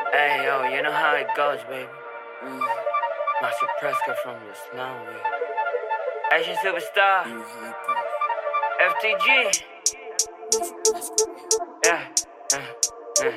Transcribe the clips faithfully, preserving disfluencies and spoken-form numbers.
Hey, yo, you know how it goes, baby. Mm. Master Prescott from the snow, baby. Asian Superstar. F T G. Yeah, yeah, yeah.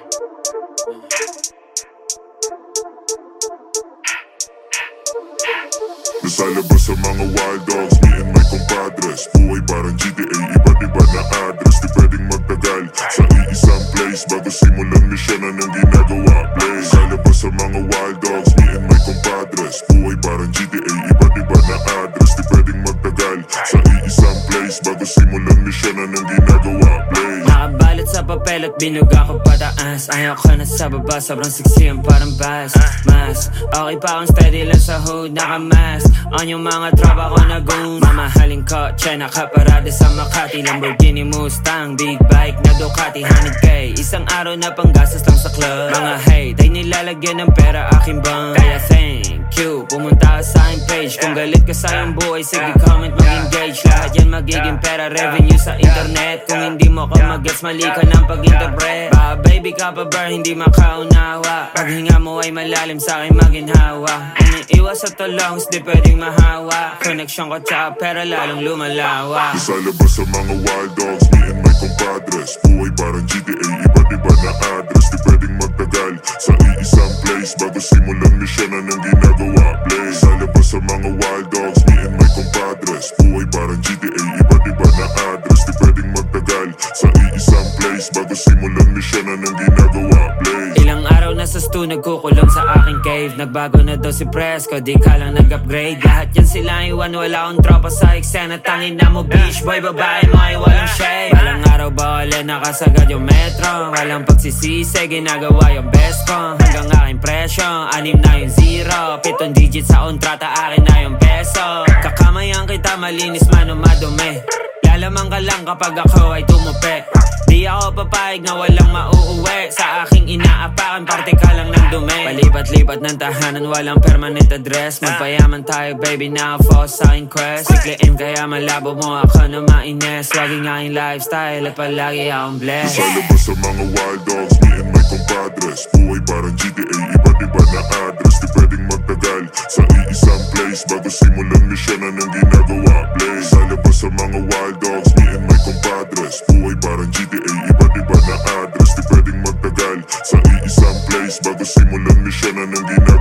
Nasa labas sa mga wild dogs, me and my compadres. Buhay parang G T A, iba't iba na address. Di pwedeng magtagal sa iisang place bago simulan misyon, anong ginagawa, play. Nasa labas sa mga wild dogs, me and my compadres. Buhay parang G T A, iba't iba na address. Di pwedeng magtagal sa iisang place bago simulan misyon, anong ginagawa, play. Nakabalot sa papel at binuga ko pataas. Ayaw ko na sa baba, sobrang sexy ang parang bass. Mas, okay pa akong steady lang sa hood, naka-mask. On yung mga tropa ko na goon. Mamahaling kotse, nakaparada sa Makati. Lamborghini Mustang, big bike na Ducati, one hundred K. Isang araw na panggastos lang sa club. Mga hate ay nilalagyan ng pera aking bang. Kaya thank you, pumunta ka sa aking page. Kung galit ka sa iyong buhay, sige comment, mag-engage. Lahat yan magiging pera, revenue sa internet. Kung hindi mo ka mag-gets, mali ka ng pag-interpret. Ba baby ka pa bar, hindi makaunawa. Paghinga mo ay malalim sa aking maginhawa. Umiiwas sa tulongs, di pwedeng mahawa. Connection ko tsaka pera lalong lumalawa. Nasa labas sa mga wild dogs, me and my compadres. Buhay parang G T A, iba't iba na address. Di pwedeng magtagal sa iisang place bago simulan misyon, anong ginagawa, play. Nasa labas sa mga wild dogs, me and my compadres. Buhay parang G T A, iba't iba na address. Di pwedeng magtagal sa iisang place bago simulan misyon, anong ginagawa, play. Ilang araw na sa stu, nagkukulong sa aking cave. Nagbago na daw si Presco, di ka lang nag-upgrade. Lahat yan sila iwan, wala akong tropa sa eksena. Tangin na mo beach boy, babae mo ay walang shade. Walang araw bawal, nakasagad yung metro. Walang pagsisisi, ginagawa yung best ko. Hanggang aking presyo, anim na yung zero. Pitong digit sa ontrata, akin na yung peso. Kakamayan kita, malinis man o madumi. Lalamang ka lang kapag ako ay tumupi. Di ako papayag na walang mauuwi. Sa aking inaapakan, parte ka lang ng dumi. Palipat-lipat ng tahanan, walang permanent address. Magpayaman tayo baby, naka-focus sa aking quest. Sikliin kaya malabo mo ako na maines. Laging aking lifestyle at palagi akong blessed. Nasa labas sa mga wild dogs, me and my compadres. Buhay parang G T A, iba't iba na address. Di pwedeng magtagal sa iisang place bago simulan misyon, anong ginagawa, play. Nasa labas sa mga wild dogs, me and my compadres. Buhay parang G T A, iba't iba na address. Di pwedeng magtagal sa iisang place bago simulan misyon, anong ginagawa.